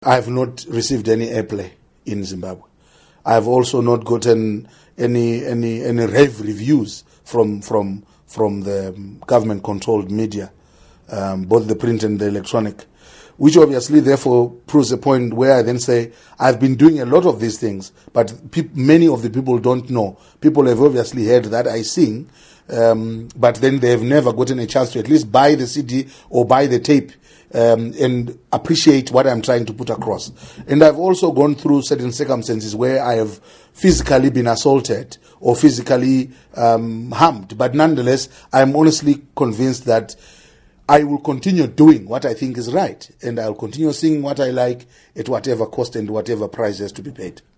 I have not received any airplay in Zimbabwe. I have also not gotten any rave reviews from the government-controlled media, both the print and the electronic, which obviously therefore proves a point where I then say I've been doing a lot of these things, but many of the people don't know. People have obviously heard that I sing, but then they have never gotten a chance to at least buy the CD or buy the tape and appreciate what I'm trying to put across. And I've also gone through certain circumstances where I have physically been assaulted or physically harmed. But nonetheless, I'm honestly convinced that I will continue doing what I think is right, and I'll continue singing what I like at whatever cost and whatever price has to be paid.